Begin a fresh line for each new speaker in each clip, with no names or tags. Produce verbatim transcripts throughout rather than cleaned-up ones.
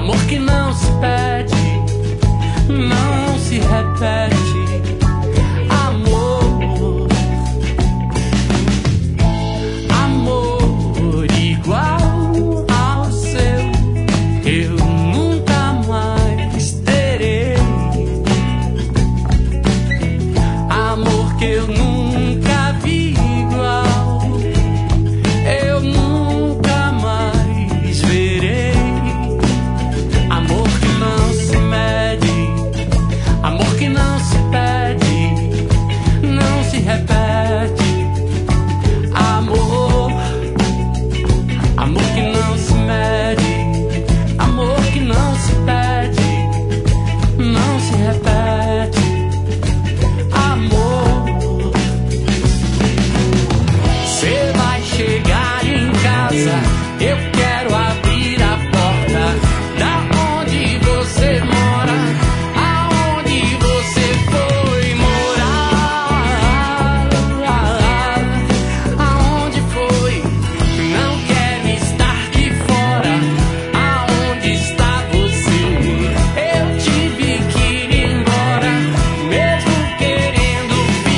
Amor que não se pede, não se repete. Amor, amor igual ao seu, eu nunca mais terei. Amor que eu nunca vi igual, eu nunca mais verei. Amor que não se mede, amor que não se pede, não se repete. Amor, amor que não se mede, amor que não se pede, não se repete. Amor, cê vai chegar em casa, eu quero abrir a porta da onde você mora, aonde você foi morar, aonde foi, não quero estar de fora, aonde está você, eu tive que ir embora, mesmo querendo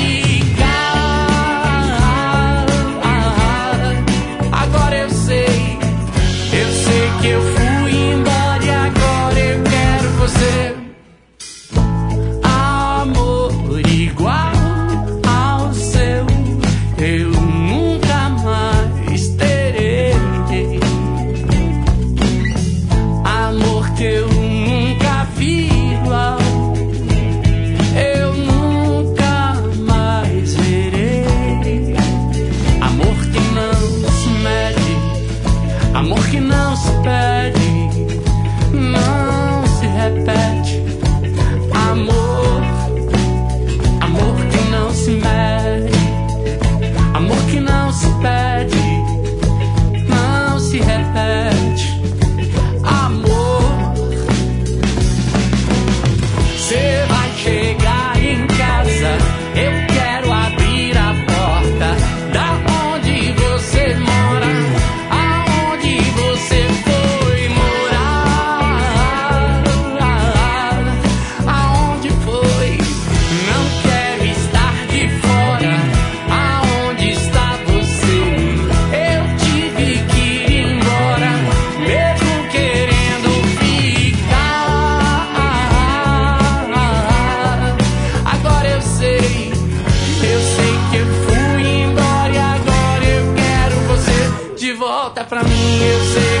ficar, agora eu sei, eu sei que eu fui embora e agora eu quero você. Amor igual ao seu, eu nunca mais terei. Amor que eu nunca vi igual, eu nunca mais verei. Amor que não se mede, amor que não se pede, não se repete. Amor, amor que não se mede, amor que não se pede, não se repete. Amor, cê vai chegar em casa, eu quero abrir a porta da onde você mora, aonde você foi morar, aonde foi, não quero estar de fora, aonde está você, eu tive que ir embora, mesmo querendo ficar, agora eu sei, eu sei que eu fui embora e agora eu quero você de volta pra mim, eu sei.